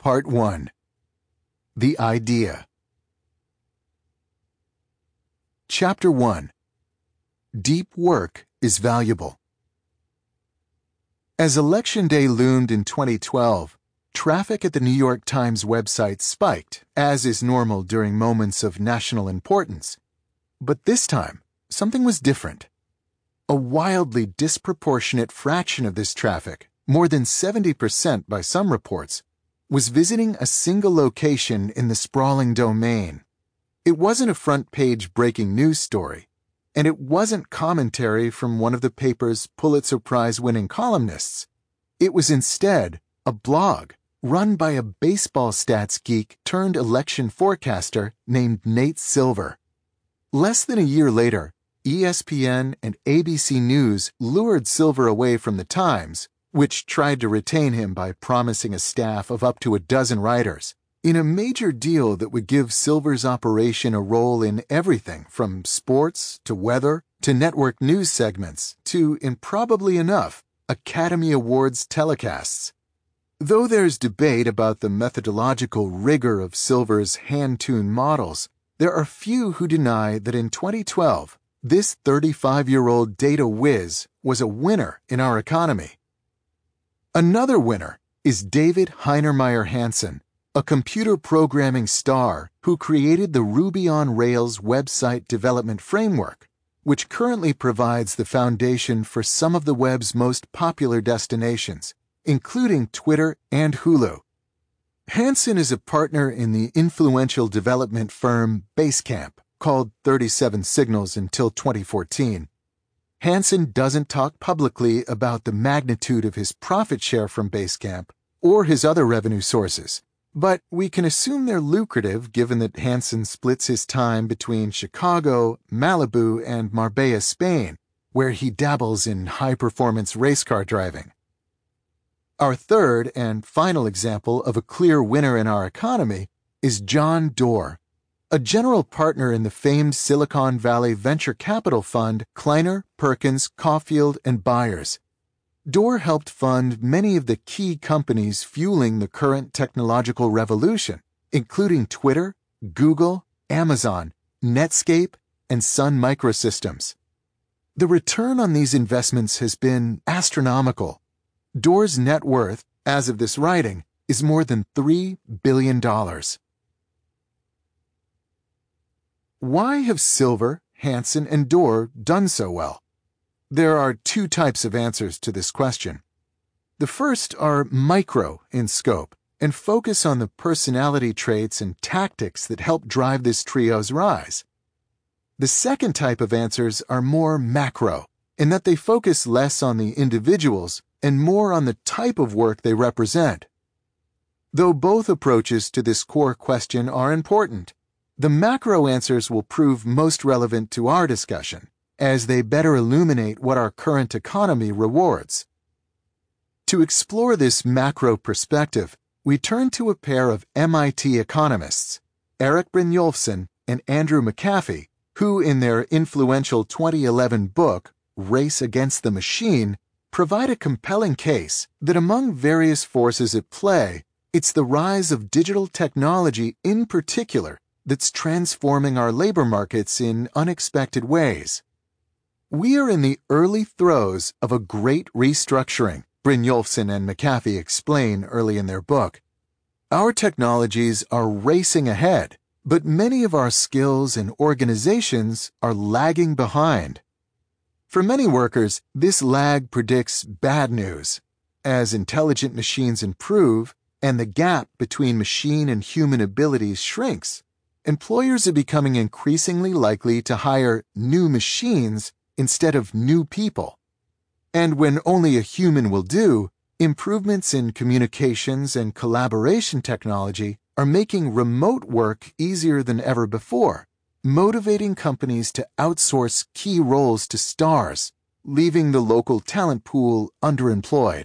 Part 1. The Idea. Chapter 1. Deep Work is Valuable. As Election Day loomed in 2012, traffic at the New York Times website spiked, as is normal during moments of national importance. But this time, something was different. A wildly disproportionate fraction of this traffic, more than 70% by some reports, was visiting a single location in the sprawling domain. It wasn't a front-page breaking news story, and it wasn't commentary from one of the paper's Pulitzer Prize-winning columnists. It was instead a blog run by a baseball stats geek turned election forecaster named Nate Silver. Less than a year later, ESPN and ABC News lured Silver away from the Times, which tried to retain him by promising a staff of up to a dozen writers, in a major deal that would give Silver's operation a role in everything from sports to weather to network news segments to, improbably enough, Academy Awards telecasts. Though there's debate about the methodological rigor of Silver's hand-tuned models, there are few who deny that in 2012, this 35-year-old data whiz was a winner in our economy. Another winner is David Heinemeier Hansson, a computer programming star who created the Ruby on Rails website development framework, which currently provides the foundation for some of the web's most popular destinations, including Twitter and Hulu. Hansson is a partner in the influential development firm Basecamp, called 37 Signals until 2014. Hansson doesn't talk publicly about the magnitude of his profit share from Basecamp or his other revenue sources, but we can assume they're lucrative given that Hansson splits his time between Chicago, Malibu, and Marbella, Spain, where he dabbles in high-performance race car driving. Our third and final example of a clear winner in our economy is John Doerr, a general partner in the famed Silicon Valley venture capital fund Kleiner, Perkins, Caulfield, and Byers. Doerr helped fund many of the key companies fueling the current technological revolution, including Twitter, Google, Amazon, Netscape, and Sun Microsystems. The return on these investments has been astronomical. Doerr's net worth, as of this writing, is more than $3 billion. Why have Silver, Hansson, and Doerr done so well? There are two types of answers to this question. The first are micro in scope and focus on the personality traits and tactics that help drive this trio's rise. The second type of answers are more macro, in that they focus less on the individuals and more on the type of work they represent. Though both approaches to this core question are important, the macro answers will prove most relevant to our discussion, as they better illuminate what our current economy rewards. To explore this macro perspective, we turn to a pair of MIT economists, Eric Brynjolfsson and Andrew McAfee, who in their influential 2011 book, Race Against the Machine, provide a compelling case that among various forces at play, it's the rise of digital technology in particular that's transforming our labor markets in unexpected ways. We are in the early throes of a great restructuring, Brynjolfsson and McAfee explain early in their book. Our technologies are racing ahead, but many of our skills and organizations are lagging behind. For many workers, this lag predicts bad news. As intelligent machines improve and the gap between machine and human abilities shrinks, employers are becoming increasingly likely to hire new machines instead of new people. And when only a human will do, improvements in communications and collaboration technology are making remote work easier than ever before, motivating companies to outsource key roles to stars, leaving the local talent pool underemployed.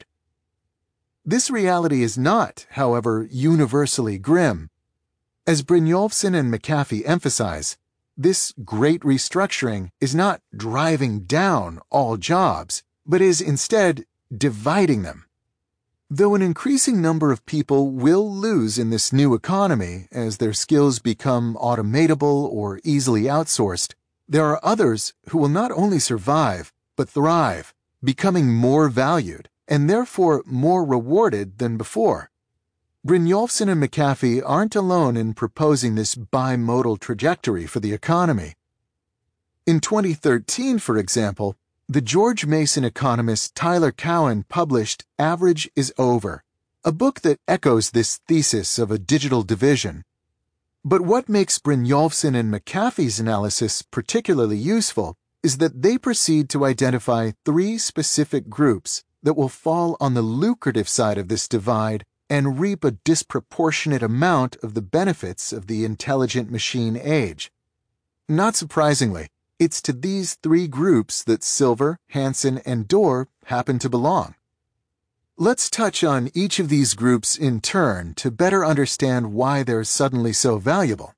This reality is not, however, universally grim. As Brynjolfsson and McAfee emphasize, this great restructuring is not driving down all jobs, but is instead dividing them. Though an increasing number of people will lose in this new economy as their skills become automatable or easily outsourced, there are others who will not only survive, but thrive, becoming more valued and therefore more rewarded than before. Brynjolfsson and McAfee aren't alone in proposing this bimodal trajectory for the economy. In 2013, for example, the George Mason economist Tyler Cowen published Average is Over, a book that echoes this thesis of a digital division. But what makes Brynjolfsson and McAfee's analysis particularly useful is that they proceed to identify 3 specific groups that will fall on the lucrative side of this divide and reap a disproportionate amount of the benefits of the intelligent machine age. Not surprisingly, it's to these 3 groups that Silver, Hansen, and Dorr happen to belong. Let's touch on each of these groups in turn to better understand why they're suddenly so valuable.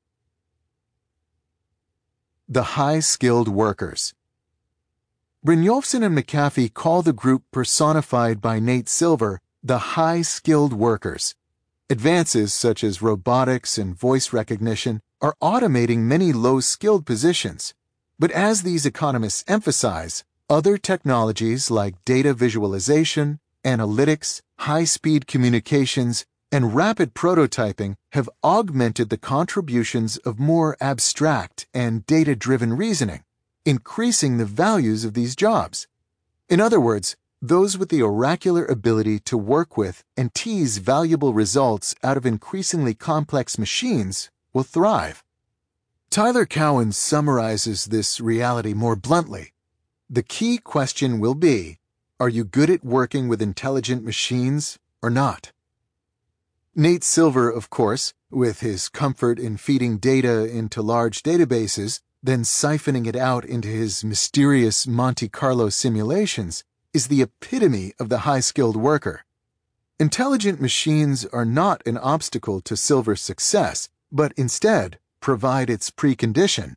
The high-skilled workers. Brynjolfsson and McAfee call the group personified by Nate Silver the high-skilled workers. Advances such as robotics and voice recognition are automating many low-skilled positions. But as these economists emphasize, other technologies like data visualization, analytics, high-speed communications, and rapid prototyping have augmented the contributions of more abstract and data-driven reasoning, increasing the values of these jobs. In other words, those with the oracular ability to work with and tease valuable results out of increasingly complex machines will thrive. Tyler Cowen summarizes this reality more bluntly. The key question will be, are you good at working with intelligent machines or not? Nate Silver, of course, with his comfort in feeding data into large databases, then siphoning it out into his mysterious Monte Carlo simulations, is the epitome of the high-skilled worker. Intelligent machines are not an obstacle to Silver's success, but instead provide its precondition.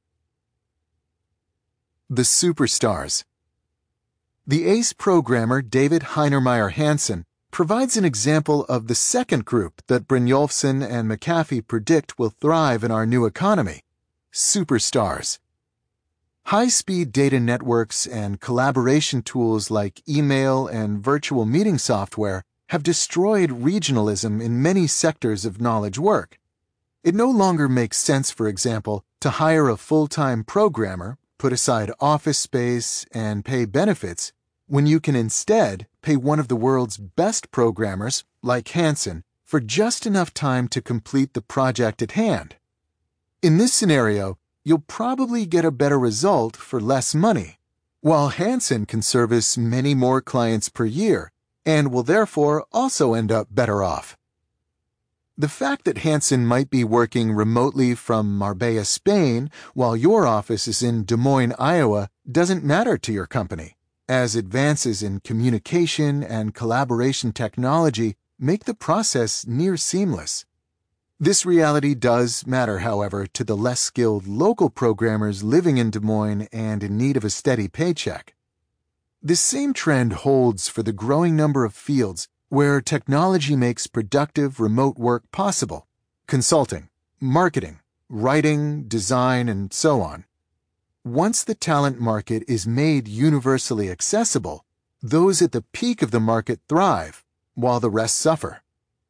The superstars. The ace programmer David Heinemeier Hansson provides an example of the second group that Brynjolfsson and McAfee predict will thrive in our new economy: superstars. High-speed data networks and collaboration tools like email and virtual meeting software have destroyed regionalism in many sectors of knowledge work. It no longer makes sense, for example, to hire a full-time programmer, put aside office space, and pay benefits, when you can instead pay one of the world's best programmers, like Hansen, for just enough time to complete the project at hand. In this scenario, you'll probably get a better result for less money, while Hansen can service many more clients per year and will therefore also end up better off. The fact that Hansen might be working remotely from Marbella, Spain, while your office is in Des Moines, Iowa, doesn't matter to your company, as advances in communication and collaboration technology make the process near seamless. This reality does matter, however, to the less skilled local programmers living in Des Moines and in need of a steady paycheck. This same trend holds for the growing number of fields where technology makes productive remote work possible: consulting, marketing, writing, design, and so on. Once the talent market is made universally accessible, those at the peak of the market thrive, while the rest suffer.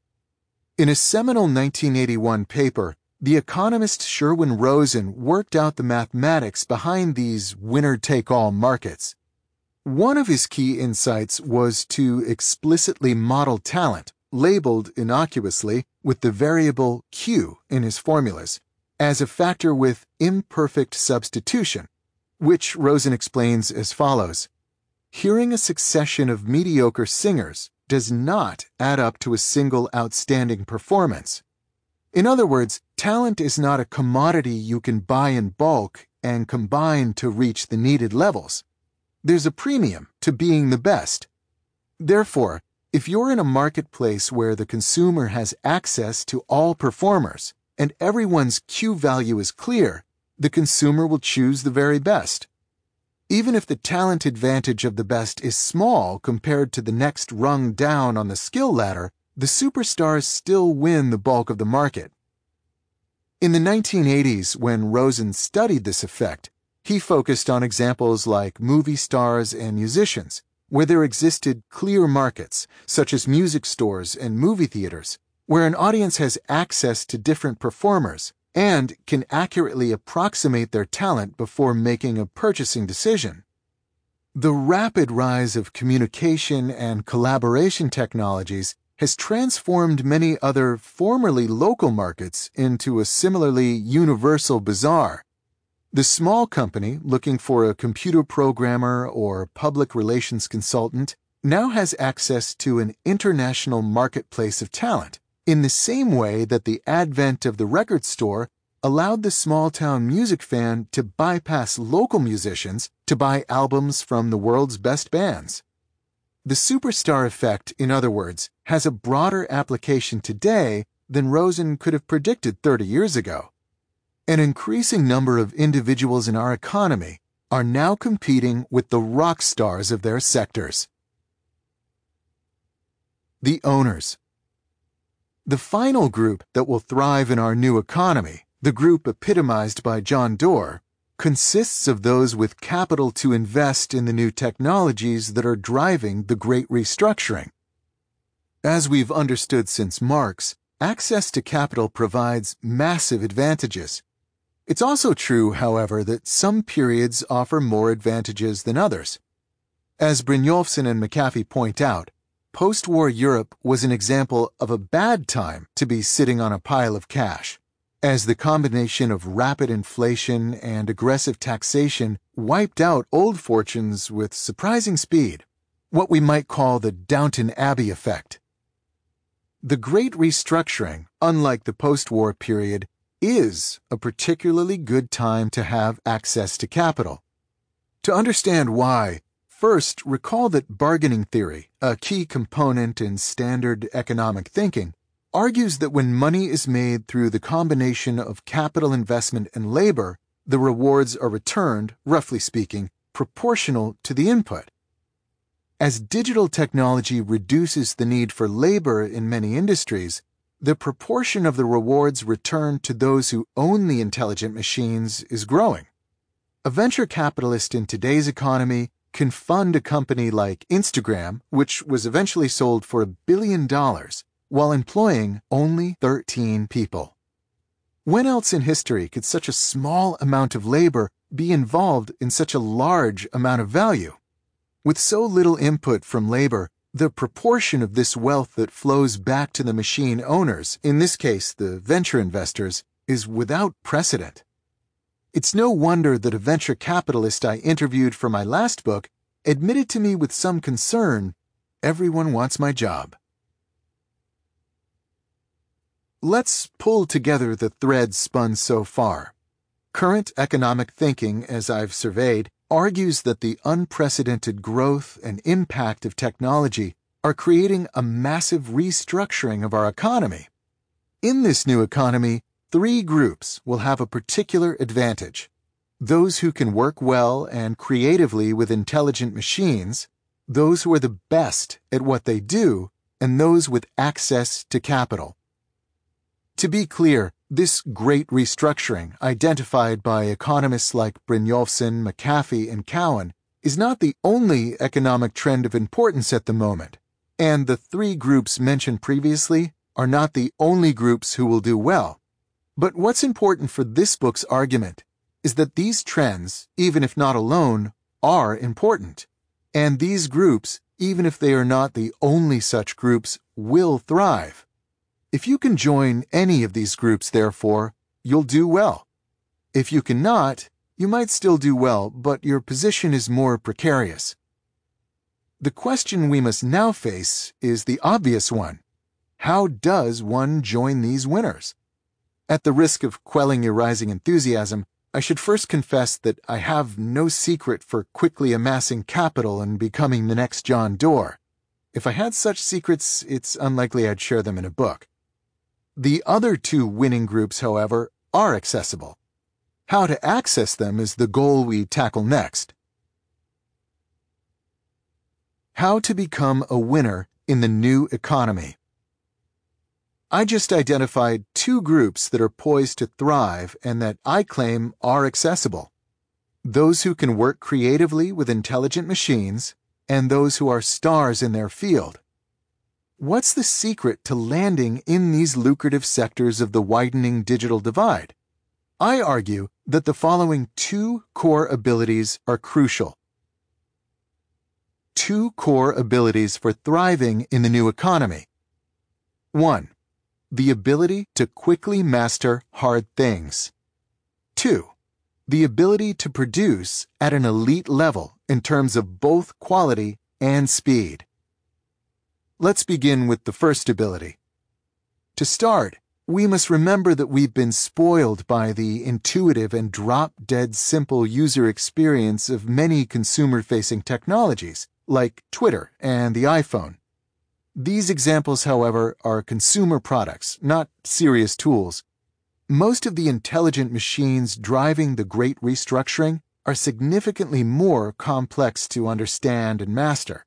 In a seminal 1981 paper, the economist Sherwin Rosen worked out the mathematics behind these winner-take-all markets. One of his key insights was to explicitly model talent, labeled innocuously with the variable Q in his formulas, as a factor with imperfect substitution, which Rosen explains as follows: hearing a succession of mediocre singers does not add up to a single outstanding performance. In other words, talent is not a commodity you can buy in bulk and combine to reach the needed levels. There's a premium to being the best. Therefore, if you're in a marketplace where the consumer has access to all performers and everyone's Q value is clear, the consumer will choose the very best. Even if the talent advantage of the best is small compared to the next rung down on the skill ladder, the superstars still win the bulk of the market. In the 1980s, when Rosen studied this effect, he focused on examples like movie stars and musicians, where there existed clear markets, such as music stores and movie theaters, where an audience has access to different performers and can accurately approximate their talent before making a purchasing decision. The rapid rise of communication and collaboration technologies has transformed many other formerly local markets into a similarly universal bazaar. The small company looking for a computer programmer or public relations consultant now has access to an international marketplace of talent, in the same way that the advent of the record store allowed the small-town music fan to bypass local musicians to buy albums from the world's best bands. The superstar effect, in other words, has a broader application today than Rosen could have predicted 30 years ago. An increasing number of individuals in our economy are now competing with the rock stars of their sectors. The owners. The final group that will thrive in our new economy, the group epitomized by John Doerr, consists of those with capital to invest in the new technologies that are driving the Great Restructuring. As we've understood since Marx, access to capital provides massive advantages. It's also true, however, that some periods offer more advantages than others. As Brynjolfsson and McAfee point out, post-war Europe was an example of a bad time to be sitting on a pile of cash, as the combination of rapid inflation and aggressive taxation wiped out old fortunes with surprising speed, what we might call the Downton Abbey effect. The Great Restructuring, unlike the post-war period, is a particularly good time to have access to capital. To understand why, first recall that bargaining theory, a key component in standard economic thinking, argues that when money is made through the combination of capital investment and labor, the rewards are returned, roughly speaking, proportional to the input. As digital technology reduces the need for labor in many industries, the proportion of the rewards returned to those who own the intelligent machines is growing. A venture capitalist in today's economy can fund a company like Instagram, which was eventually sold for $1 billion, while employing only 13 people. When else in history could such a small amount of labor be involved in such a large amount of value? With so little input from labor, the proportion of this wealth that flows back to the machine owners, in this case the venture investors, is without precedent. It's no wonder that a venture capitalist I interviewed for my last book admitted to me with some concern, "Everyone wants my job." Let's pull together the threads spun so far. Current economic thinking, as I've surveyed, argues that the unprecedented growth and impact of technology are creating a massive restructuring of our economy. In this new economy, 3 groups will have a particular advantage: those who can work well and creatively with intelligent machines, those who are the best at what they do, and those with access to capital. To be clear, this great restructuring, identified by economists like Brynjolfsson, McAfee, and Cowan, is not the only economic trend of importance at the moment, and the 3 groups mentioned previously are not the only groups who will do well. But what's important for this book's argument is that these trends, even if not alone, are important, and these groups, even if they are not the only such groups, will thrive. If you can join any of these groups, therefore, you'll do well. If you cannot, you might still do well, but your position is more precarious. The question we must now face is the obvious one. How does one join these winners? At the risk of quelling your rising enthusiasm, I should first confess that I have no secret for quickly amassing capital and becoming the next John Doerr. If I had such secrets, it's unlikely I'd share them in a book. The other 2 winning groups, however, are accessible. How to access them is the goal we tackle next. How to become a winner in the new economy. I just identified two groups that are poised to thrive and that I claim are accessible. Those who can work creatively with intelligent machines and those who are stars in their field. What's the secret to landing in these lucrative sectors of the widening digital divide? I argue that the following two core abilities are crucial. Two core abilities for thriving in the new economy. 1. The ability to quickly master hard things. 2. The ability to produce at an elite level in terms of both quality and speed. Let's begin with the first ability. To start, we must remember that we've been spoiled by the intuitive and drop-dead simple user experience of many consumer-facing technologies, like Twitter and the iPhone. These examples, however, are consumer products, not serious tools. Most of the intelligent machines driving the Great Restructuring are significantly more complex to understand and master.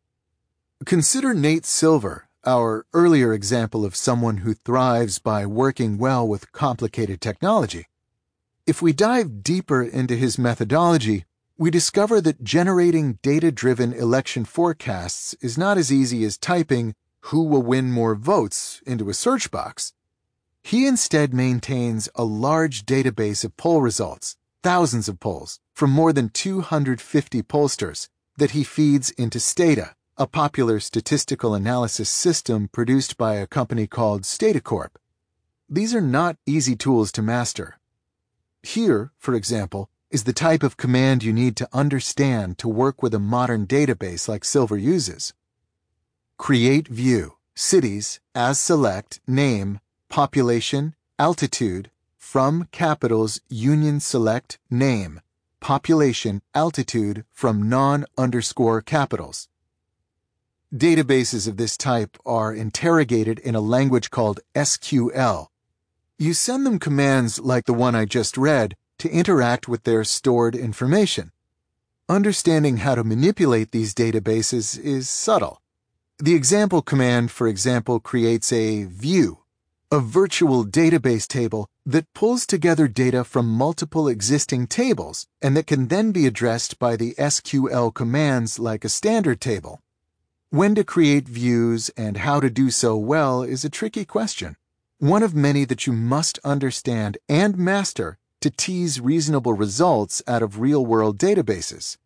Consider Nate Silver, our earlier example of someone who thrives by working well with complicated technology. If we dive deeper into his methodology, we discover that generating data-driven election forecasts is not as easy as typing "who will win more votes" into a search box. He instead maintains a large database of poll results, thousands of polls, from more than 250 pollsters, that he feeds into Stata, a popular statistical analysis system produced by a company called StataCorp. These are not easy tools to master. Here, for example, is the type of command you need to understand to work with a modern database like Silver uses. Create view, cities, as select, name, population, altitude, from capitals, union select, name, population, altitude, from non-capitals. Databases of this type are interrogated in a language called SQL. You send them commands like the one I just read to interact with their stored information. Understanding how to manipulate these databases is subtle. The example command, for example, creates a view, a virtual database table that pulls together data from multiple existing tables and that can then be addressed by the SQL commands like a standard table. When to create views and how to do so well is a tricky question, one of many that you must understand and master to tease reasonable results out of real-world databases.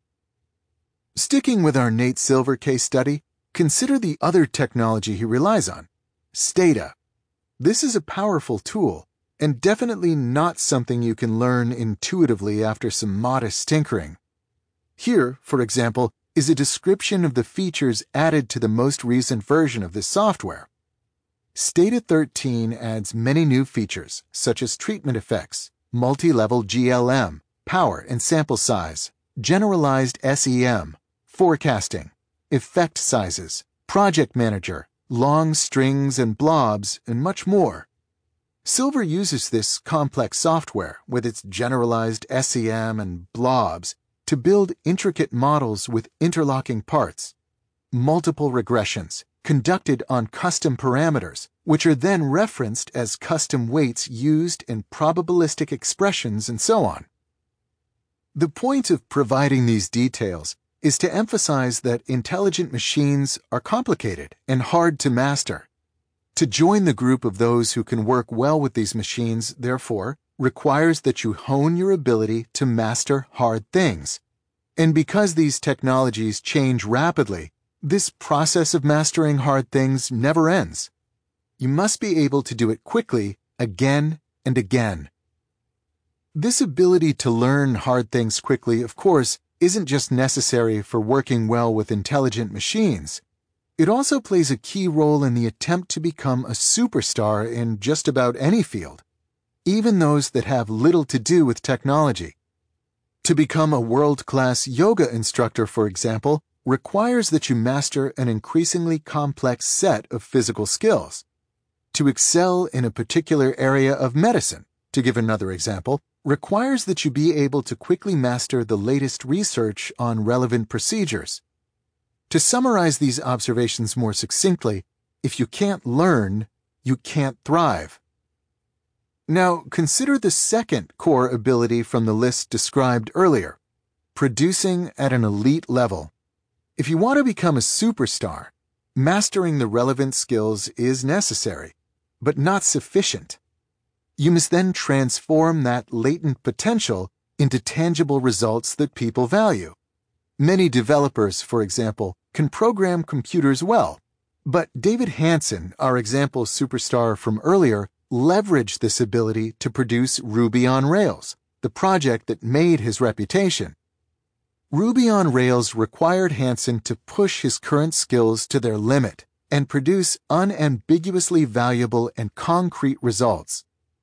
Sticking with our Nate Silver case study, consider the other technology he relies on, Stata. This is a powerful tool, and definitely not something you can learn intuitively after some modest tinkering. Here, for example, is a description of the features added to the most recent version of this software. Stata 13 adds many new features, such as treatment effects, multi-level GLM, power and sample size, generalized SEM, forecasting, effect sizes, project manager, long strings and blobs, and much more. Silver uses this complex software with its generalized SEM and blobs to build intricate models with interlocking parts, multiple regressions conducted on custom parameters, which are then referenced as custom weights used in probabilistic expressions and so on. The point of providing these details is to emphasize that intelligent machines are complicated and hard to master. To join the group of those who can work well with these machines, therefore, requires that you hone your ability to master hard things. And because these technologies change rapidly, this process of mastering hard things never ends. You must be able to do it quickly, again and again. This ability to learn hard things quickly, of course, isn't just necessary for working well with intelligent machines. It also plays a key role in the attempt to become a superstar in just about any field, even those that have little to do with technology. To become a world-class yoga instructor, for example, requires that you master an increasingly complex set of physical skills. To excel in a particular area of medicine, to give another example, requires that you be able to quickly master the latest research on relevant procedures. To summarize these observations more succinctly, if you can't learn, you can't thrive. Now, consider the second core ability from the list described earlier, producing at an elite level. If you want to become a superstar, mastering the relevant skills is necessary, but not sufficient. You must then transform that latent potential into tangible results that people value. Many developers, for example, can program computers well, but David Hanson, our example superstar from earlier, leveraged this ability to produce Ruby on Rails, the project that made his reputation. Ruby on Rails required Hanson to push his current skills to their limit and produce unambiguously valuable and concrete results.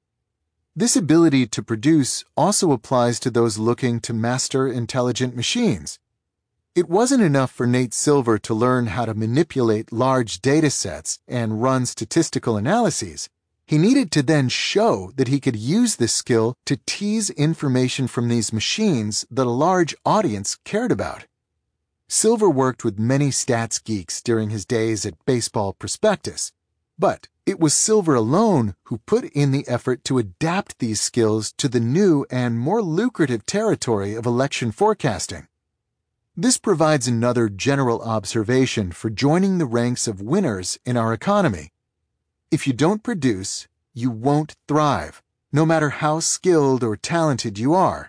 This ability to produce also applies to those looking to master intelligent machines. It wasn't enough for Nate Silver to learn how to manipulate large data sets and run statistical analyses. He needed to then show that he could use this skill to tease information from these machines that a large audience cared about. Silver worked with many stats geeks during his days at Baseball Prospectus, but it was Silver alone who put in the effort to adapt these skills to the new and more lucrative territory of election forecasting. This provides another general observation for joining the ranks of winners in our economy. If you don't produce, you won't thrive, no matter how skilled or talented you are.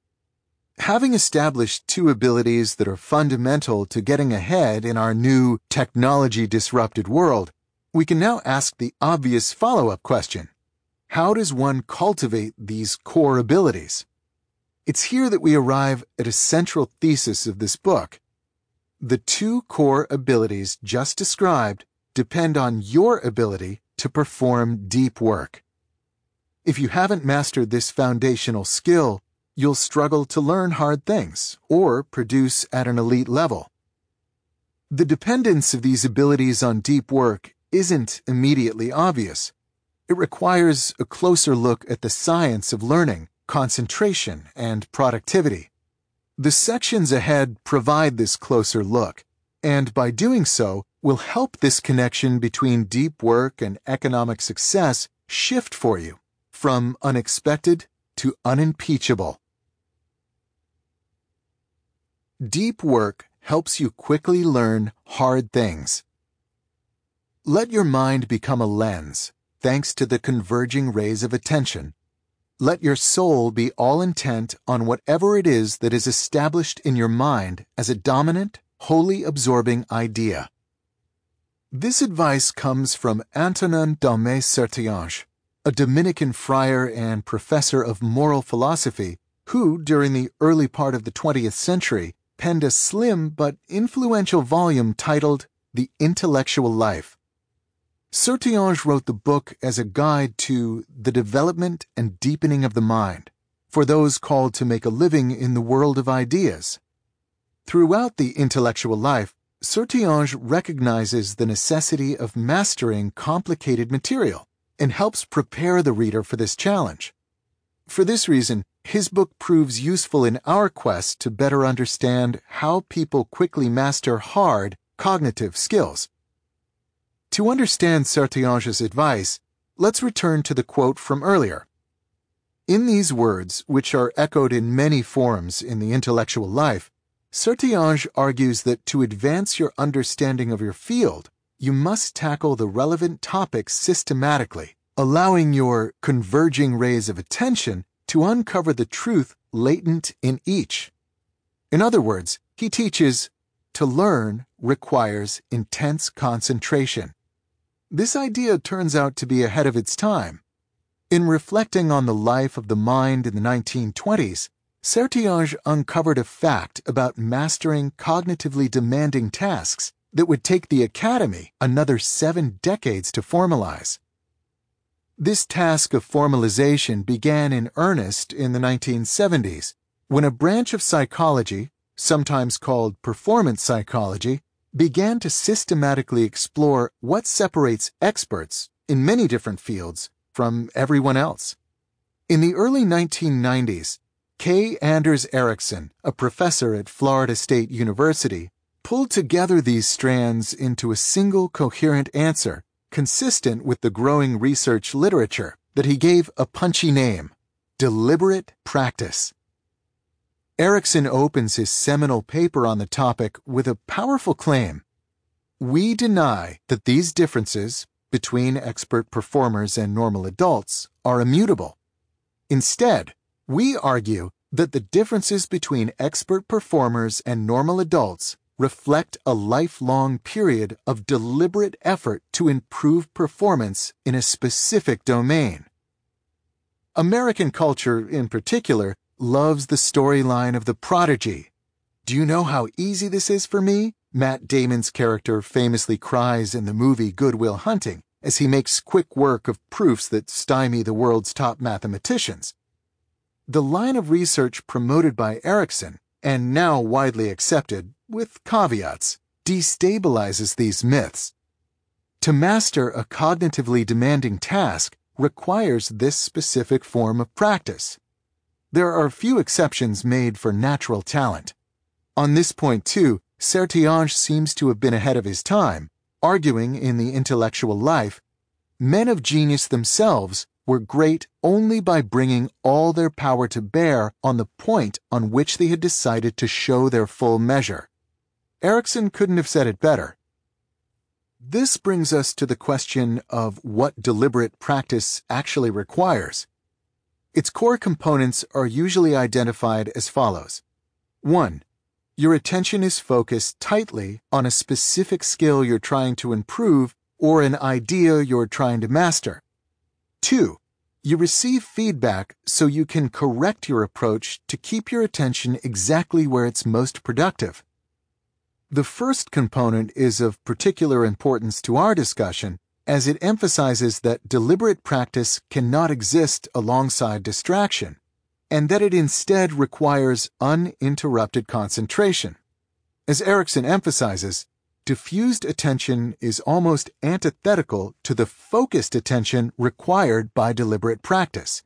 Having established two abilities that are fundamental to getting ahead in our new technology-disrupted world, we can now ask the obvious follow-up question. How does one cultivate these core abilities? It's here that we arrive at a central thesis of this book. The two core abilities just described depend on your ability to perform deep work. If you haven't mastered this foundational skill, you'll struggle to learn hard things or produce at an elite level. The dependence of these abilities on deep work isn't immediately obvious. It requires a closer look at the science of learning, concentration, and productivity. The sections ahead provide this closer look, and by doing so, will help this connection between deep work and economic success shift for you from unexpected to unimpeachable. Deep work helps you quickly learn hard things. Let your mind become a lens, thanks to the converging rays of attention. Let your soul be all intent on whatever it is that is established in your mind as a dominant, wholly absorbing idea. This advice comes from Antonin Daume Sertillanges, a Dominican friar and professor of moral philosophy who, during the early part of the 20th century, penned a slim but influential volume titled The Intellectual Life. Sertillanges wrote the book as a guide to the development and deepening of the mind for those called to make a living in the world of ideas. Throughout The Intellectual Life, Sertillanges recognizes the necessity of mastering complicated material and helps prepare the reader for this challenge. For this reason, his book proves useful in our quest to better understand how people quickly master hard cognitive skills. To understand Sertillanges' advice, let's return to the quote from earlier. In these words, which are echoed in many forms in The Intellectual Life, Sertillanges argues that to advance your understanding of your field, you must tackle the relevant topics systematically, allowing your converging rays of attention to uncover the truth latent in each. In other words, he teaches, to learn requires intense concentration. This idea turns out to be ahead of its time. In reflecting on the life of the mind in the 1920s, Sertillanges uncovered a fact about mastering cognitively demanding tasks that would take the Academy another 7 decades to formalize. This task of formalization began in earnest in the 1970s, when a branch of psychology, sometimes called performance psychology, began to systematically explore what separates experts in many different fields from everyone else. In the early 1990s, K. Anders Ericsson, a professor at Florida State University, pulled together these strands into a single coherent answer consistent with the growing research literature that he gave a punchy name: deliberate practice. Erikson opens his seminal paper on the topic with a powerful claim. We deny that these differences between expert performers and normal adults are immutable. Instead, we argue that the differences between expert performers and normal adults reflect a lifelong period of deliberate effort to improve performance in a specific domain. American culture, in particular, loves the storyline of the prodigy. "Do you know how easy this is for me?" Matt Damon's character famously cries in the movie Good Will Hunting as he makes quick work of proofs that stymie the world's top mathematicians. The line of research promoted by Erikson, and now widely accepted, with caveats, destabilizes these myths. To master a cognitively demanding task requires this specific form of practice. There are few exceptions made for natural talent. On this point, too, Sertillanges seems to have been ahead of his time, arguing in The Intellectual Life, men of genius themselves were great only by bringing all their power to bear on the point on which they had decided to show their full measure. Erikson couldn't have said it better. This brings us to the question of what deliberate practice actually requires. Its core components are usually identified as follows. 1. Your attention is focused tightly on a specific skill you're trying to improve or an idea you're trying to master. 2. You receive feedback so you can correct your approach to keep your attention exactly where it's most productive. The first component is of particular importance to our discussion, as it emphasizes that deliberate practice cannot exist alongside distraction, and that it instead requires uninterrupted concentration. As Erikson emphasizes, diffused attention is almost antithetical to the focused attention required by deliberate practice.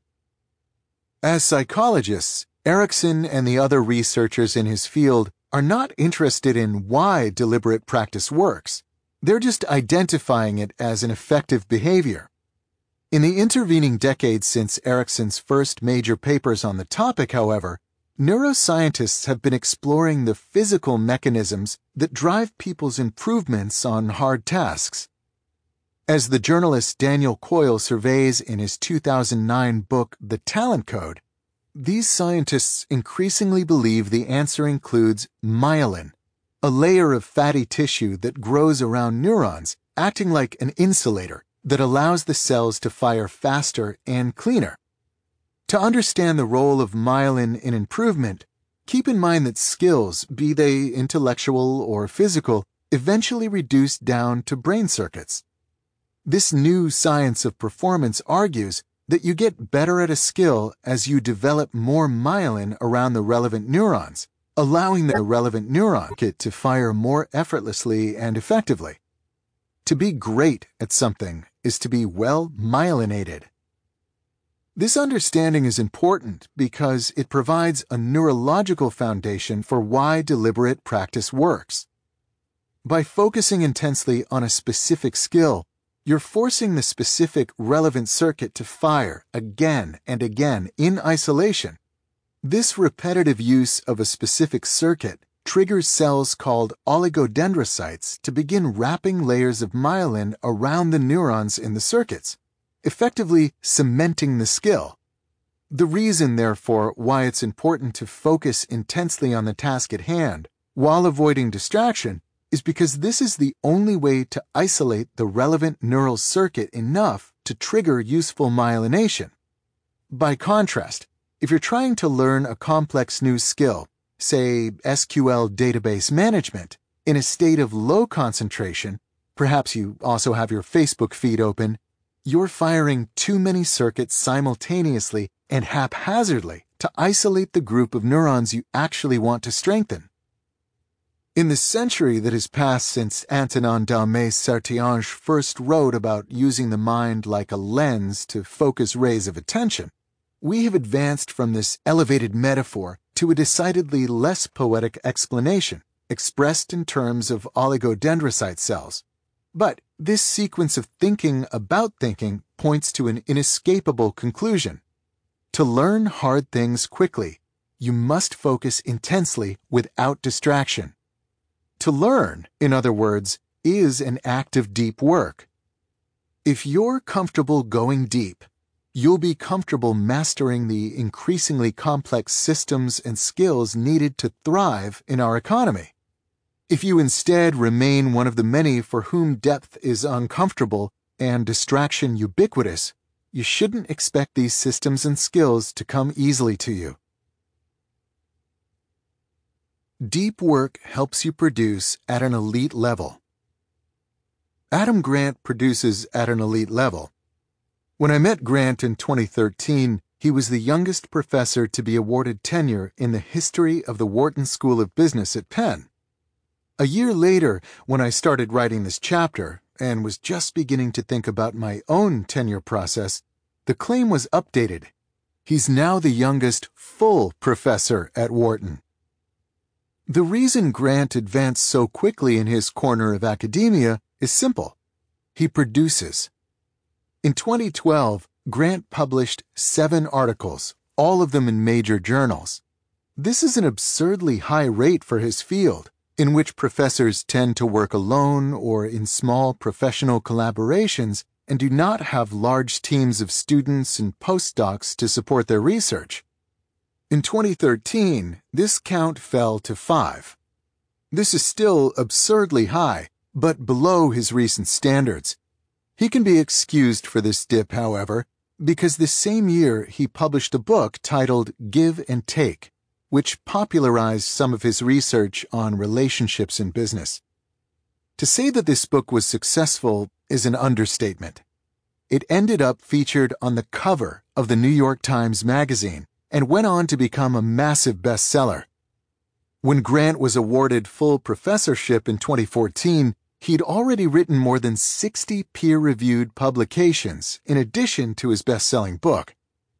As psychologists, Erikson and the other researchers in his field are not interested in why deliberate practice works. They're just identifying it as an effective behavior. In the intervening decades since Erikson's first major papers on the topic, however, neuroscientists have been exploring the physical mechanisms that drive people's improvements on hard tasks. As the journalist Daniel Coyle surveys in his 2009 book The Talent Code, these scientists increasingly believe the answer includes myelin, a layer of fatty tissue that grows around neurons, acting like an insulator that allows the cells to fire faster and cleaner. To understand the role of myelin in improvement, keep in mind that skills, be they intellectual or physical, eventually reduce down to brain circuits. This new science of performance argues that you get better at a skill as you develop more myelin around the relevant neurons, allowing the relevant neuron kit to fire more effortlessly and effectively. To be great at something is to be well myelinated. This understanding is important because it provides a neurological foundation for why deliberate practice works. By focusing intensely on a specific skill, you're forcing the specific relevant circuit to fire again and again in isolation. This repetitive use of a specific circuit triggers cells called oligodendrocytes to begin wrapping layers of myelin around the neurons in the circuits, effectively cementing the skill. The reason, therefore, why it's important to focus intensely on the task at hand while avoiding distraction is because this is the only way to isolate the relevant neural circuit enough to trigger useful myelination. By contrast, if you're trying to learn a complex new skill, say SQL database management, in a state of low concentration, perhaps you also have your Facebook feed open, you're firing too many circuits simultaneously and haphazardly to isolate the group of neurons you actually want to strengthen. In the century that has passed since Antonin Daume Sertillanges first wrote about using the mind like a lens to focus rays of attention, we have advanced from this elevated metaphor to a decidedly less poetic explanation, expressed in terms of oligodendrocyte cells. But this sequence of thinking about thinking points to an inescapable conclusion. To learn hard things quickly, you must focus intensely without distraction. To learn, in other words, is an act of deep work. If you're comfortable going deep, you'll be comfortable mastering the increasingly complex systems and skills needed to thrive in our economy. If you instead remain one of the many for whom depth is uncomfortable and distraction ubiquitous, you shouldn't expect these systems and skills to come easily to you. Deep work helps you produce at an elite level. Adam Grant produces at an elite level. When I met Grant in 2013, he was the youngest professor to be awarded tenure in the history of the Wharton School of Business at Penn. A year later, when I started writing this chapter and was just beginning to think about my own tenure process, the claim was updated. He's now the youngest full professor at Wharton. The reason Grant advanced so quickly in his corner of academia is simple. He produces. In 2012, Grant published 7 articles, all of them in major journals. This is an absurdly high rate for his field, in which professors tend to work alone or in small professional collaborations and do not have large teams of students and postdocs to support their research. In 2013, this count fell to 5. This is still absurdly high, but below his recent standards. He can be excused for this dip, however, because this same year he published a book titled Give and Take, which popularized some of his research on relationships in business. To say that this book was successful is an understatement. It ended up featured on the cover of the New York Times Magazine and went on to become a massive bestseller. When Grant was awarded full professorship in 2014, he'd already written more than 60 peer-reviewed publications in addition to his best-selling book.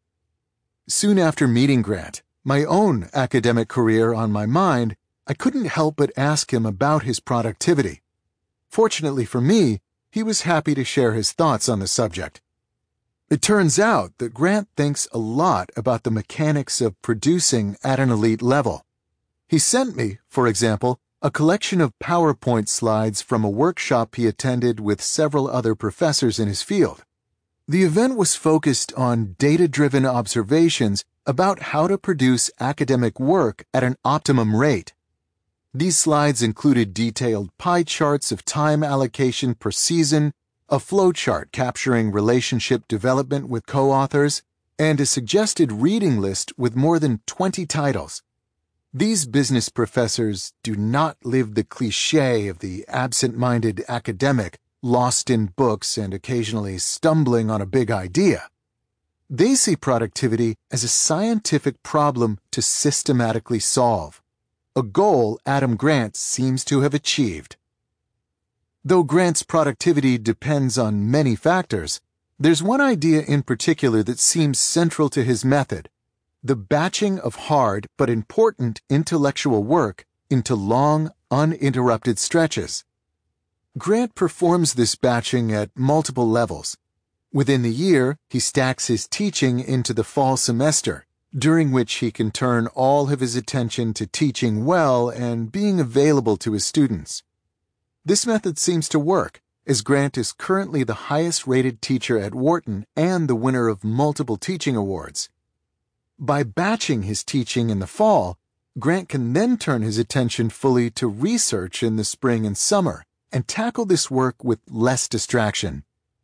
Soon after meeting Grant, my own academic career on my mind, I couldn't help but ask him about his productivity. Fortunately for me, he was happy to share his thoughts on the subject. It turns out that Grant thinks a lot about the mechanics of producing at an elite level. He sent me, for example, a collection of PowerPoint slides from a workshop he attended with several other professors in his field. The event was focused on data-driven observations about how to produce academic work at an optimum rate. These slides included detailed pie charts of time allocation per season, a flowchart capturing relationship development with co-authors, and a suggested reading list with more than 20 titles. These business professors do not live the cliché of the absent-minded academic, lost in books and occasionally stumbling on a big idea. They see productivity as a scientific problem to systematically solve, a goal Adam Grant seems to have achieved. Though Grant's productivity depends on many factors, there's one idea in particular that seems central to his method: the batching of hard but important intellectual work into long, uninterrupted stretches. Grant performs this batching at multiple levels. Within the year, he stacks his teaching into the fall semester, during which he can turn all of his attention to teaching well and being available to his students. This method seems to work, as Grant is currently the highest-rated teacher at Wharton and the winner of multiple teaching awards. By batching his teaching in the fall, Grant can then turn his attention fully to research in the spring and summer and tackle this work with less distraction.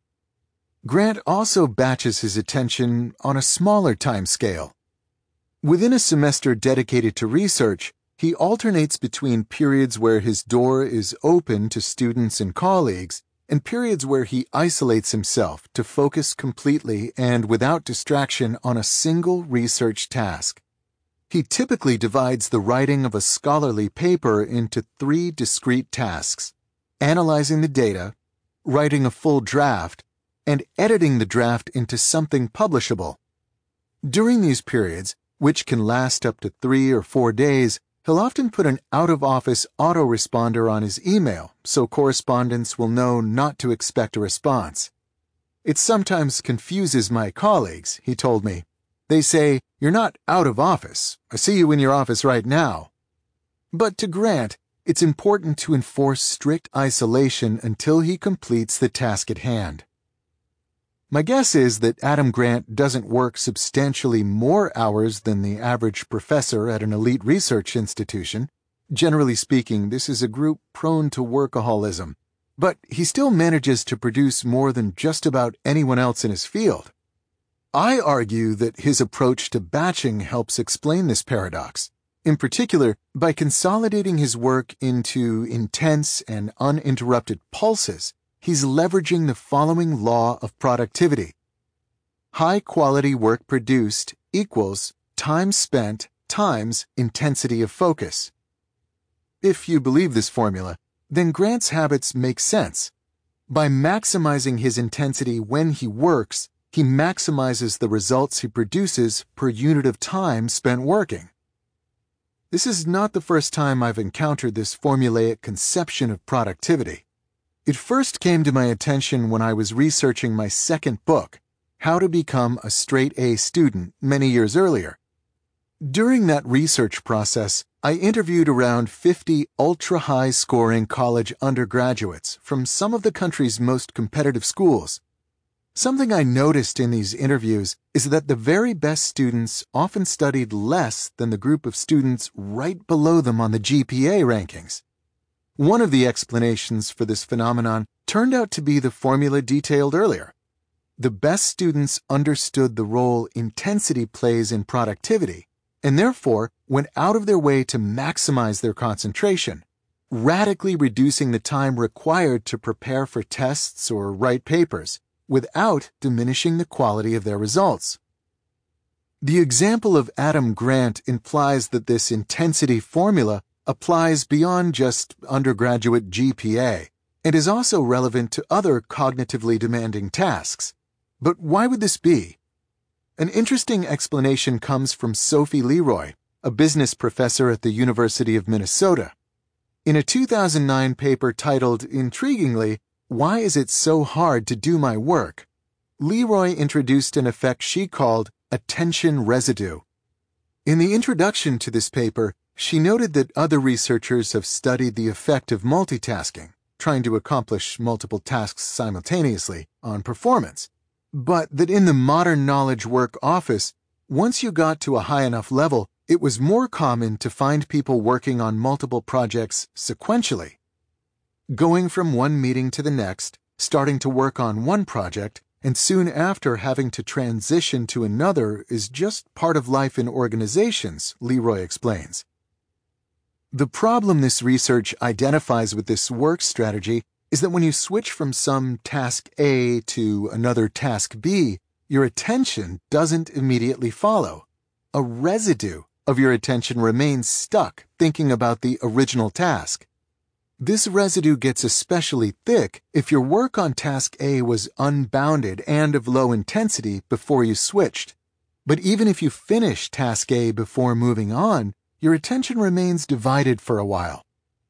Grant also batches his attention on a smaller time scale. Within a semester dedicated to research, he alternates between periods where his door is open to students and colleagues and periods where he isolates himself to focus completely and without distraction on a single research task. He typically divides the writing of a scholarly paper into 3 discrete tasks: analyzing the data, writing a full draft, and editing the draft into something publishable. During these periods, which can last up to 3 or 4 days, he'll often put an out-of-office autoresponder on his email so correspondents will know not to expect a response. It sometimes confuses my colleagues, he told me. They say, "You're not out of office. I see you in your office right now." But to Grant, it's important to enforce strict isolation until he completes the task at hand. My guess is that Adam Grant doesn't work substantially more hours than the average professor at an elite research institution. Generally speaking, this is a group prone to workaholism, but he still manages to produce more than just about anyone else in his field. I argue that his approach to batching helps explain this paradox, in particular by consolidating his work into intense and uninterrupted pulses. He's leveraging the following law of productivity. High-quality work produced equals time spent times intensity of focus. If you believe this formula, then Grant's habits make sense. By maximizing his intensity when he works, he maximizes the results he produces per unit of time spent working. This is not the first time I've encountered this formulaic conception of productivity. It first came to my attention when I was researching my second book, How to Become a Straight A Student, many years earlier. During that research process, I interviewed around 50 ultra-high-scoring college undergraduates from some of the country's most competitive schools. Something I noticed in these interviews is that the very best students often studied less than the group of students right below them on the GPA rankings. One of the explanations for this phenomenon turned out to be the formula detailed earlier. The best students understood the role intensity plays in productivity, and therefore went out of their way to maximize their concentration, radically reducing the time required to prepare for tests or write papers, without diminishing the quality of their results. The example of Adam Grant implies that this intensity formula applies beyond just undergraduate GPA and is also relevant to other cognitively demanding tasks. But why would this be? An interesting explanation comes from Sophie Leroy, a business professor at the University of Minnesota. In a 2009 paper titled, intriguingly, "Why is it so hard to do my work?" Leroy introduced an effect she called attention residue. In the introduction to this paper, she noted that other researchers have studied the effect of multitasking, trying to accomplish multiple tasks simultaneously, on performance, but that in the modern knowledge work office, once you got to a high enough level, it was more common to find people working on multiple projects sequentially. Going from one meeting to the next, starting to work on one project, and soon after having to transition to another is just part of life in organizations, Leroy explains. The problem this research identifies with this work strategy is that when you switch from some task A to another task B, your attention doesn't immediately follow. A residue of your attention remains stuck thinking about the original task. This residue gets especially thick if your work on task A was unbounded and of low intensity before you switched. But even if you finish task A before moving on, your attention remains divided for a while.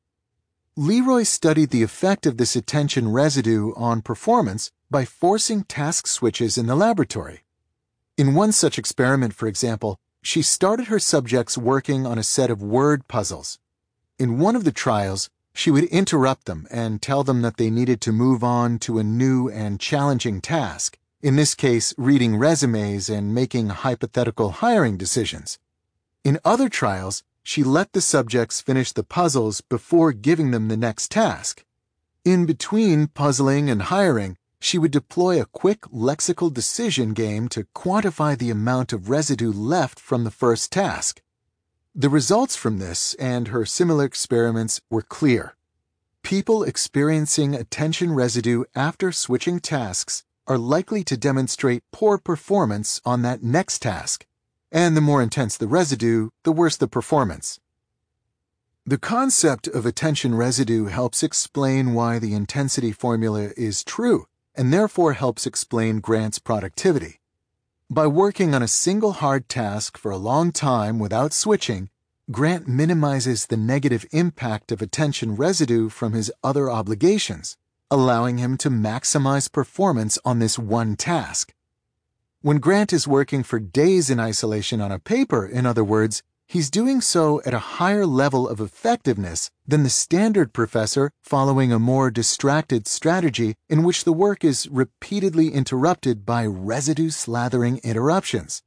Leroy studied the effect of this attention residue on performance by forcing task switches in the laboratory. In one such experiment, for example, she started her subjects working on a set of word puzzles. In one of the trials, she would interrupt them and tell them that they needed to move on to a new and challenging task, in this case, reading resumes and making hypothetical hiring decisions. In other trials, she let the subjects finish the puzzles before giving them the next task. In between puzzling and hiring, she would deploy a quick lexical decision game to quantify the amount of residue left from the first task. The results from this and her similar experiments were clear. People experiencing attention residue after switching tasks are likely to demonstrate poor performance on that next task, and the more intense the residue, the worse the performance. The concept of attention residue helps explain why the intensity formula is true, and therefore helps explain Grant's productivity. By working on a single hard task for a long time without switching, Grant minimizes the negative impact of attention residue from his other obligations, allowing him to maximize performance on this one task. When Grant is working for days in isolation on a paper, in other words, he's doing so at a higher level of effectiveness than the standard professor following a more distracted strategy in which the work is repeatedly interrupted by residue-slathering interruptions.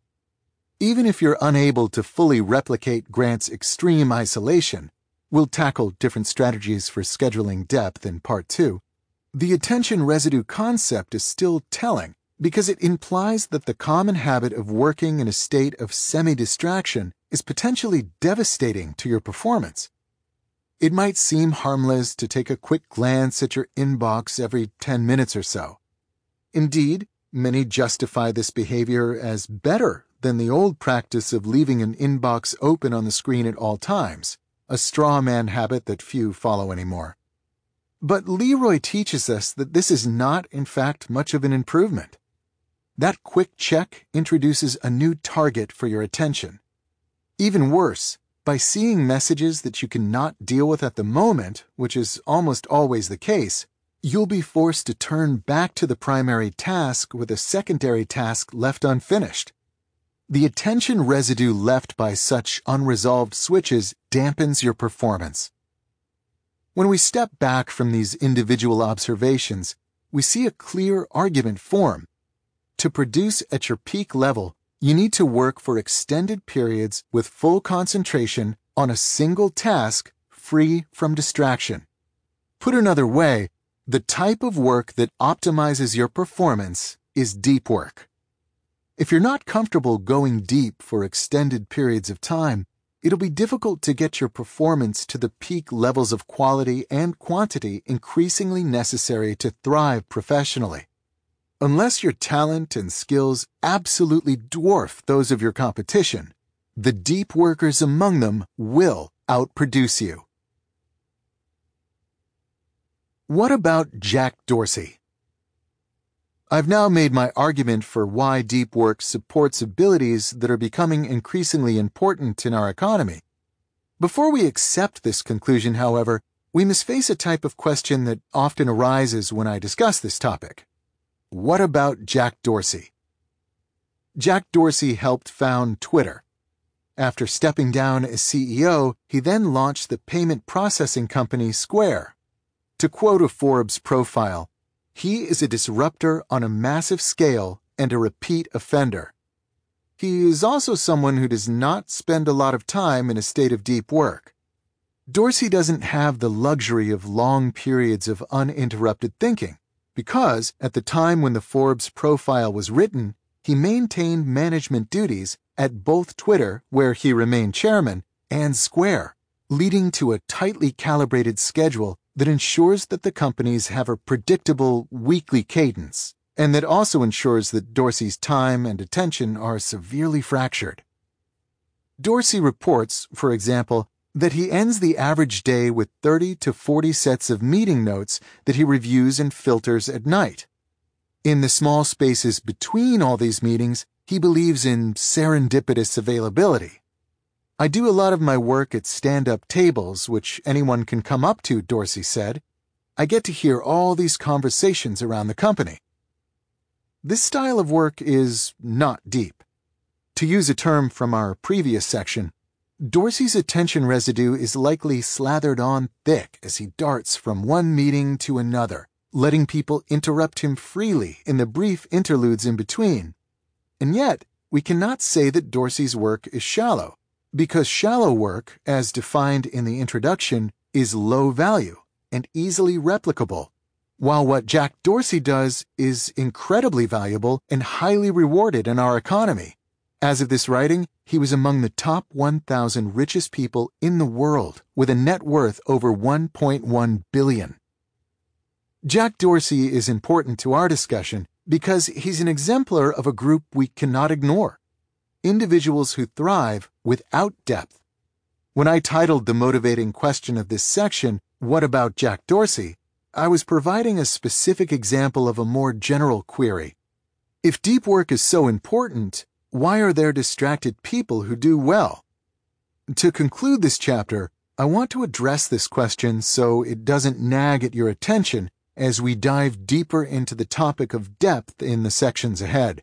Even if you're unable to fully replicate Grant's extreme isolation, we'll tackle different strategies for scheduling depth in Part 2, the attention residue concept is still telling because it implies that the common habit of working in a state of semi-distraction is potentially devastating to your performance. It might seem harmless to take a quick glance at your inbox every 10 minutes or so. Indeed, many justify this behavior as better than the old practice of leaving an inbox open on the screen at all times, a straw man habit that few follow anymore. But Leroy teaches us that this is not, in fact, much of an improvement. That quick check introduces a new target for your attention. Even worse, by seeing messages that you cannot deal with at the moment, which is almost always the case, you'll be forced to turn back to the primary task with a secondary task left unfinished. The attention residue left by such unresolved switches dampens your performance. When we step back from these individual observations, we see a clear argument form. To produce at your peak level, you need to work for extended periods with full concentration on a single task free from distraction. Put another way, the type of work that optimizes your performance is deep work. If you're not comfortable going deep for extended periods of time, it'll be difficult to get your performance to the peak levels of quality and quantity increasingly necessary to thrive professionally. Unless your talent and skills absolutely dwarf those of your competition, the deep workers among them will outproduce you. What about Jack Dorsey? I've now made my argument for why deep work supports abilities that are becoming increasingly important in our economy. Before we accept this conclusion, however, we must face a type of question that often arises when I discuss this topic. What about Jack Dorsey? Jack Dorsey helped found Twitter. After stepping down as CEO, he then launched the payment processing company Square. To quote a Forbes profile, "He is a disruptor on a massive scale and a repeat offender." He is also someone who does not spend a lot of time in a state of deep work. Dorsey doesn't have the luxury of long periods of uninterrupted thinking because, at the time when the Forbes profile was written, he maintained management duties at both Twitter, where he remained chairman, and Square, leading to a tightly calibrated schedule that ensures that the companies have a predictable weekly cadence, and that also ensures that Dorsey's time and attention are severely fractured. Dorsey reports, for example, that he ends the average day with 30 to 40 sets of meeting notes that he reviews and filters at night. In the small spaces between all these meetings, he believes in serendipitous availability. "I do a lot of my work at stand-up tables, which anyone can come up to," Dorsey said. "I get to hear all these conversations around the company." This style of work is not deep. To use a term from our previous section, Dorsey's attention residue is likely slathered on thick as he darts from one meeting to another, letting people interrupt him freely in the brief interludes in between. And yet, we cannot say that Dorsey's work is shallow, because shallow work, as defined in the introduction, is low value and easily replicable, while what Jack Dorsey does is incredibly valuable and highly rewarded in our economy. As of this writing, he was among the top 1,000 richest people in the world, with a net worth over $1.1 billion. Jack Dorsey is important to our discussion because he's an exemplar of a group we cannot ignore: individuals who thrive without depth. When I titled the motivating question of this section, "What about Jack Dorsey?" I was providing a specific example of a more general query. If deep work is so important, why are there distracted people who do well? To conclude this chapter, I want to address this question so it doesn't nag at your attention as we dive deeper into the topic of depth in the sections ahead.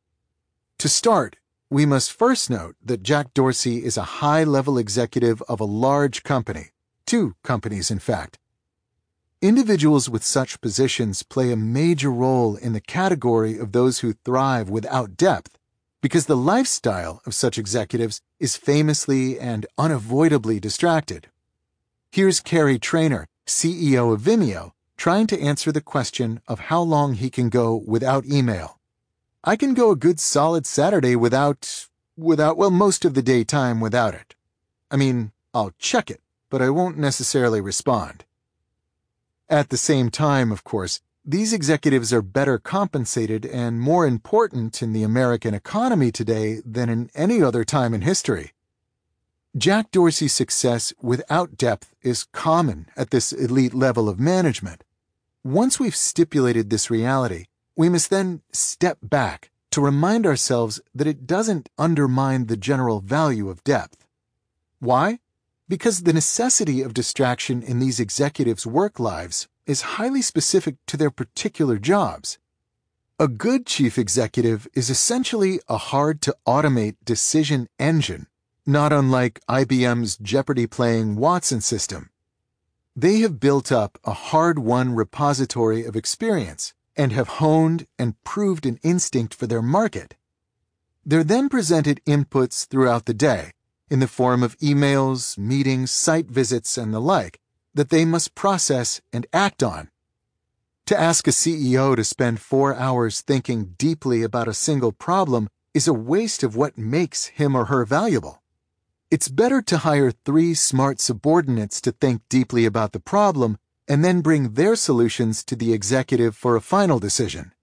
To start, we must first note that Jack Dorsey is a high-level executive of a large company, 2 companies in fact. Individuals with such positions play a major role in the category of those who thrive without depth, because the lifestyle of such executives is famously and unavoidably distracted. Here's Cary Trainor, CEO of Vimeo, trying to answer the question of how long he can go without email. I can go a good solid Saturday without most of the daytime without it. I mean, I'll check it, but I won't necessarily respond. At the same time, of course, these executives are better compensated and more important in the American economy today than in any other time in history. Jack Dorsey's success without depth is common at this elite level of management. Once we've stipulated this reality, we must then step back to remind ourselves that it doesn't undermine the general value of depth. Why? Because the necessity of distraction in these executives' work lives is highly specific to their particular jobs. A good chief executive is essentially a hard-to-automate decision engine, not unlike IBM's Jeopardy-playing Watson system. They have built up a hard-won repository of experience and have honed and proved an instinct for their market. They're then presented inputs throughout the day, in the form of emails, meetings, site visits, and the like, that they must process and act on. To ask a CEO to spend 4 hours thinking deeply about a single problem is a waste of what makes him or her valuable. It's better to hire 3 smart subordinates to think deeply about the problem and then bring their solutions to the executive for a final decision.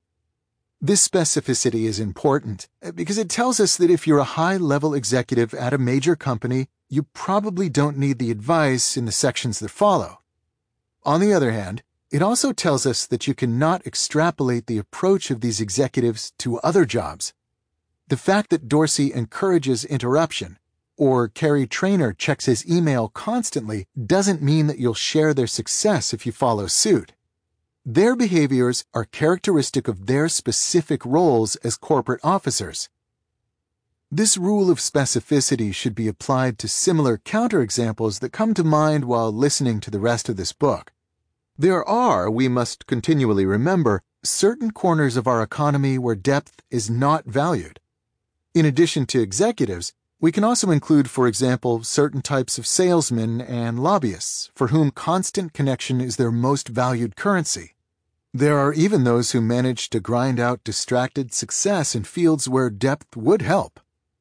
This specificity is important because it tells us that if you're a high-level executive at a major company, you probably don't need the advice in the sections that follow. On the other hand, it also tells us that you cannot extrapolate the approach of these executives to other jobs. The fact that Dorsey encourages interruption, or Cary Trainor checks his email constantly, doesn't mean that you'll share their success if you follow suit. Their behaviors are characteristic of their specific roles as corporate officers. This rule of specificity should be applied to similar counterexamples that come to mind while listening to the rest of this book. There are, we must continually remember, certain corners of our economy where depth is not valued. In addition to executives, we can also include, for example, certain types of salesmen and lobbyists, for whom constant connection is their most valued currency. There are even those who manage to grind out distracted success in fields where depth would help.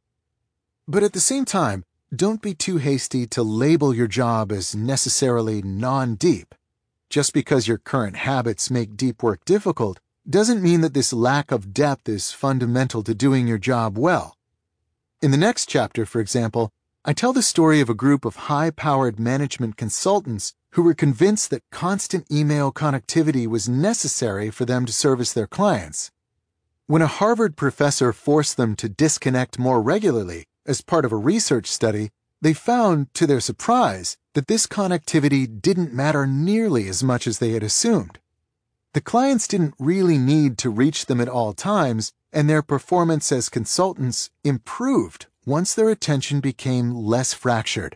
But at the same time, don't be too hasty to label your job as necessarily non-deep. Just because your current habits make deep work difficult doesn't mean that this lack of depth is fundamental to doing your job well. In the next chapter, for example, I tell the story of a group of high-powered management consultants who were convinced that constant email connectivity was necessary for them to service their clients. When a Harvard professor forced them to disconnect more regularly as part of a research study, they found, to their surprise, that this connectivity didn't matter nearly as much as they had assumed. The clients didn't really need to reach them at all times, and their performance as consultants improved once their attention became less fractured.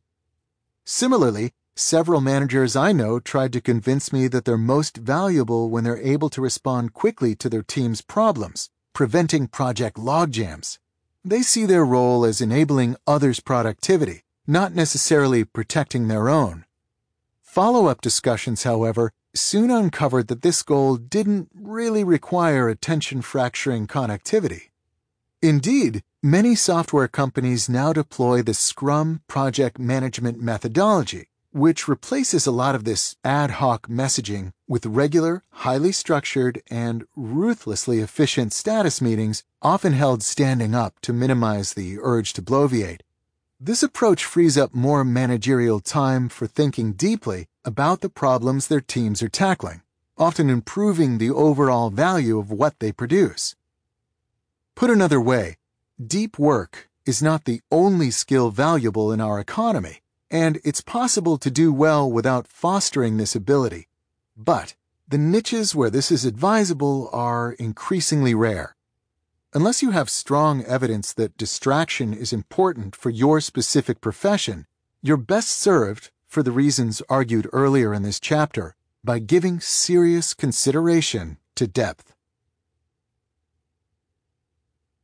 Similarly, several managers I know tried to convince me that they're most valuable when they're able to respond quickly to their team's problems, preventing project logjams. They see their role as enabling others' productivity, not necessarily protecting their own. Follow-up discussions, however, soon uncovered that this goal didn't really require attention-fracturing connectivity. Indeed, many software companies now deploy the Scrum project management methodology, which replaces a lot of this ad hoc messaging with regular, highly structured, and ruthlessly efficient status meetings, often held standing up to minimize the urge to bloviate. This approach frees up more managerial time for thinking deeply about the problems their teams are tackling, often improving the overall value of what they produce. Put another way, deep work is not the only skill valuable in our economy, and it's possible to do well without fostering this ability. But the niches where this is advisable are increasingly rare. Unless you have strong evidence that distraction is important for your specific profession, you're best served, for the reasons argued earlier in this chapter, by giving serious consideration to depth.